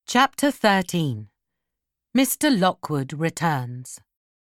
Chapter 13. Mr. Lockwood returns.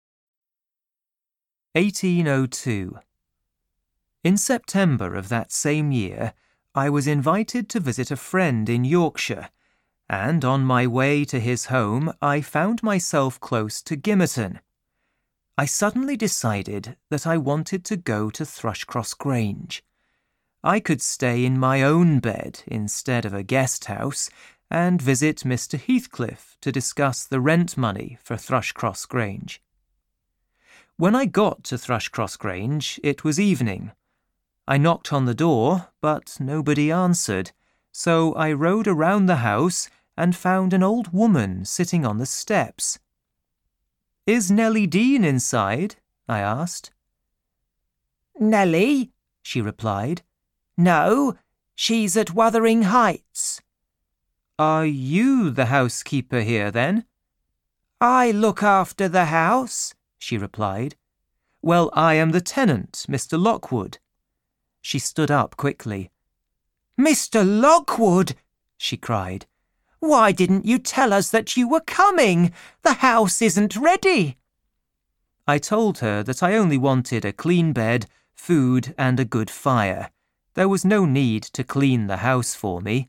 1802. In September of that same year, I was invited to visit a friend in Yorkshire, and on my way to his home I found myself close to Gimmerton. I suddenly decided that I wanted to go to Thrushcross Grange. I could stay in my own bed instead of a guest house, and visit Mr. Heathcliff to discuss the rent money for Thrushcross Grange. When I got to Thrushcross Grange, it was evening. I knocked on the door, but nobody answered, so I rode around the house and found an old woman sitting on the steps. "Is Nellie Dean inside?" I asked. "Nellie," she replied. "No, she's at Wuthering Heights." "Are you the housekeeper here, then?" "I look after the house," she replied. "Well, I am the tenant, Mr. Lockwood." She stood up quickly. "Mr. Lockwood!" she cried. "Why didn't you tell us that you were coming? The house isn't ready." I told her that I only wanted a clean bed, food, and a good fire. There was no need to clean the house for me.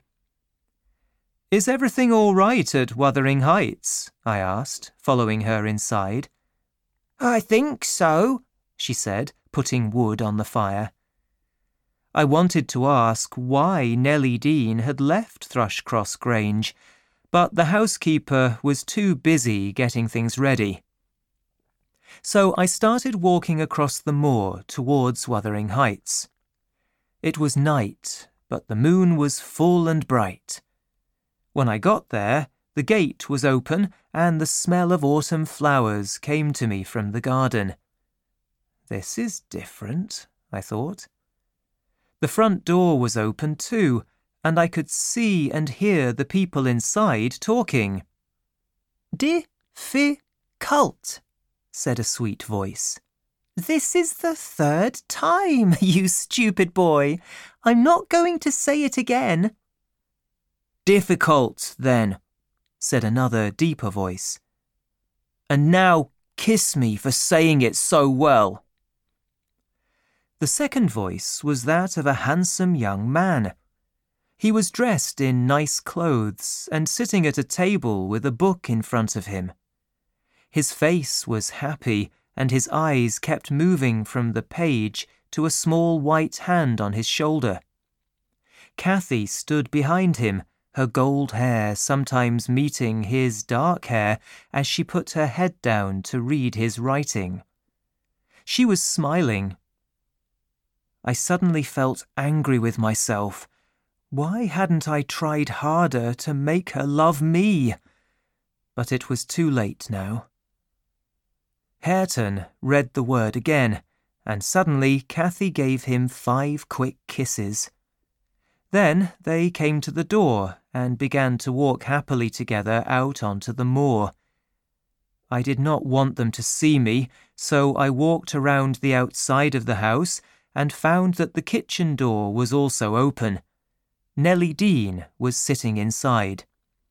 "Is everything all right at Wuthering Heights?" I asked, following her inside. "I think so," she said, putting wood on the fire. I wanted to ask why Nellie Dean had left Thrushcross Grange, but the housekeeper was too busy getting things ready. So I started walking across the moor towards Wuthering Heights. It was night, but the moon was full and bright. When I got there, the gate was open and the smell of autumn flowers came to me from the garden. This is different, I thought. The front door was open too, and I could see and hear the people inside talking. "Difficult," said a sweet voice. "This is the third time, you stupid boy. I'm not going to say it again." "Difficult, then," said another deeper voice. "And now kiss me for saying it so well." The second voice was that of a handsome young man. He was dressed in nice clothes and sitting at a table with a book in front of him. His face was happy, and his eyes kept moving from the page to a small white hand on his shoulder. Cathy stood behind him, her gold hair sometimes meeting his dark hair as she put her head down to read his writing. She was smiling. I suddenly felt angry with myself. Why hadn't I tried harder to make her love me? But it was too late now. Hareton read the word again, and suddenly Cathy gave him 5 quick kisses. Then they came to the door and began to walk happily together out onto the moor. I did not want them to see me, so I walked around the outside of the house and found that the kitchen door was also open. Nellie Dean was sitting inside.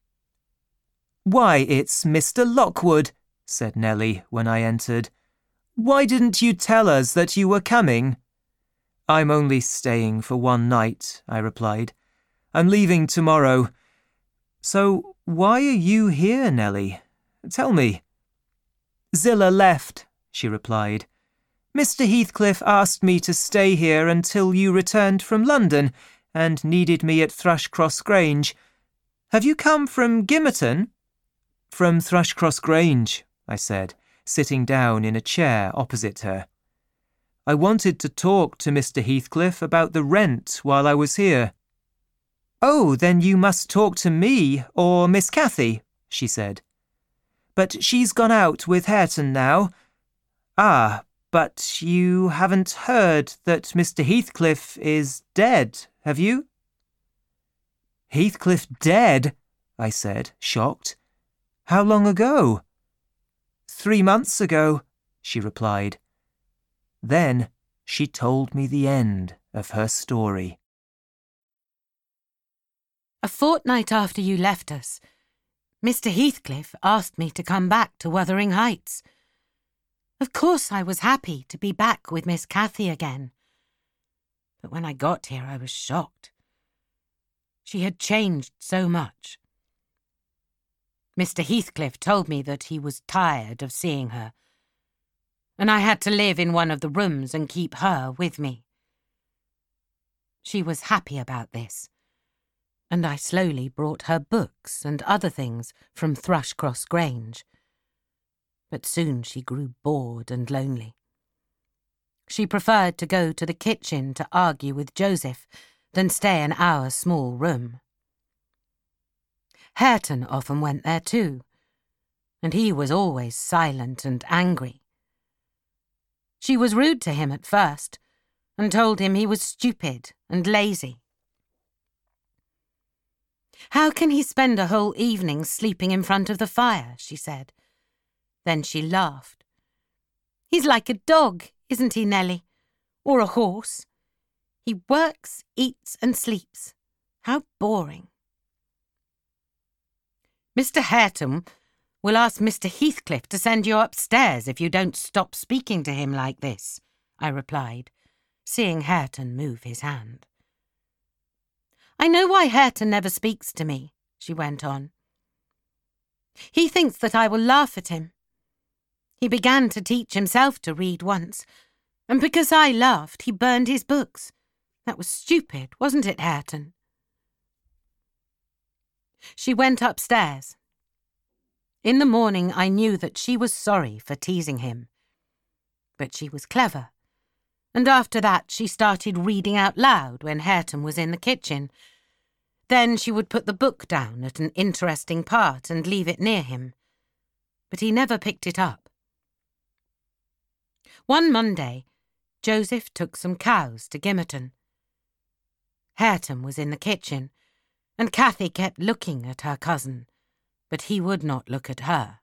"Why, it's Mr. Lockwood," said Nellie when I entered. "Why didn't you tell us that you were coming?" "I'm only staying for one night," I replied. "I'm leaving tomorrow. So why are you here, Nellie? Tell me." "Zillah left," she replied. "Mr. Heathcliff asked me to stay here until you returned from London and needed me at Thrushcross Grange. Have you come from Gimmerton?" "From Thrushcross Grange," I said, sitting down in a chair opposite her. "I wanted to talk to Mr. Heathcliff about the rent while I was here." "Oh, then you must talk to me or Miss Cathy," she said. "But she's gone out with Hareton now." "Ah, but you haven't heard that Mr. Heathcliff is dead, have you?" "Heathcliff dead?" I said, shocked. "How long ago?" 3 months ago," she replied. Then she told me the end of her story. A fortnight after you left us, Mr. Heathcliff asked me to come back to Wuthering Heights. Of course I was happy to be back with Miss Cathy again. But when I got here I was shocked. She had changed so much. Mr. Heathcliff told me that he was tired of seeing her, and I had to live in one of the rooms and keep her with me. She was happy about this, and I slowly brought her books and other things from Thrushcross Grange. But soon she grew bored and lonely. She preferred to go to the kitchen to argue with Joseph than stay in our small room. Hareton often went there too, and he was always silent and angry. She was rude to him at first, and told him he was stupid and lazy. "How can he spend a whole evening sleeping in front of the fire?" she said. Then she laughed. "He's like a dog, isn't he, Nellie? Or a horse? He works, eats and sleeps. How boring." "Mr. Hareton will ask Mr. Heathcliff to send you upstairs if you don't stop speaking to him like this," I replied, seeing Hareton move his hand. "I know why Hareton never speaks to me," she went on. "He thinks that I will laugh at him. He began to teach himself to read once, and because I laughed, he burned his books. That was stupid, wasn't it, Hareton?" She went upstairs. In the morning I knew that she was sorry for teasing him. But she was clever, and after that she started reading out loud when Hareton was in the kitchen. Then she would put the book down at an interesting part and leave it near him. But he never picked it up. One Monday, Joseph took some cows to Gimmerton. Hareton was in the kitchen, and Cathy kept looking at her cousin, but he would not look at her.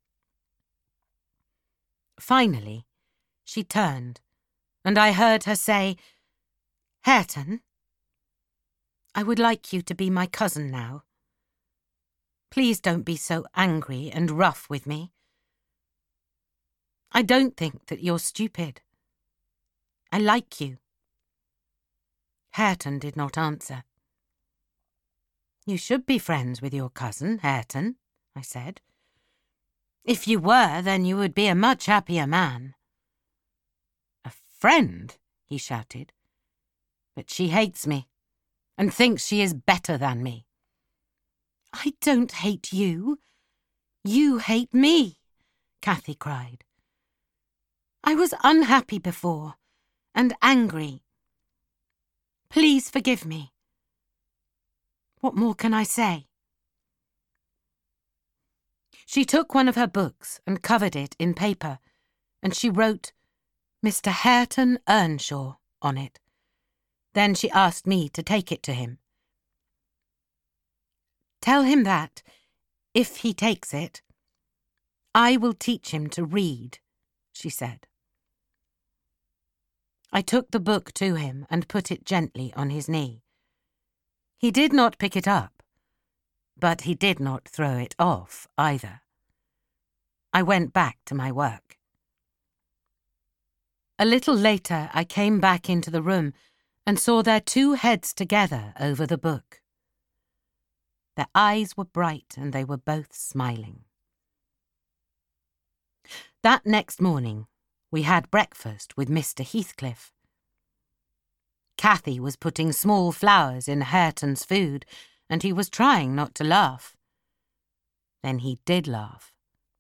Finally, she turned, and I heard her say, "Hareton, I would like you to be my cousin now. Please don't be so angry and rough with me. I don't think that you're stupid. I like you." Hareton did not answer. "You should be friends with your cousin, Hareton," I said. "If you were, then you would be a much happier man." "A friend?" he shouted. "But she hates me, and thinks she is better than me." "I don't hate you. You hate me," Cathy cried. "I was unhappy before, and angry. Please forgive me. What more can I say?" She took one of her books and covered it in paper, and she wrote "Mr. Hareton Earnshaw" on it. Then she asked me to take it to him. "Tell him that, if he takes it, I will teach him to read," she said. I took the book to him and put it gently on his knee. He did not pick it up, but he did not throw it off either. I went back to my work. A little later I came back into the room and saw their two heads together over the book. Their eyes were bright and they were both smiling. That next morning we had breakfast with Mr. Heathcliff. Cathy was putting small flowers in Hareton's food, and he was trying not to laugh. Then he did laugh.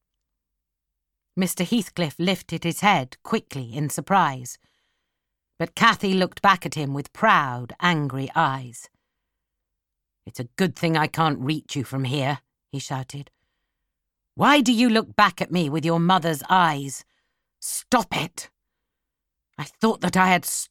Mr. Heathcliff lifted his head quickly in surprise, but Cathy looked back at him with proud, angry eyes. "It's a good thing I can't reach you from here," he shouted. "Why do you look back at me with your mother's eyes? Stop it! I thought that I had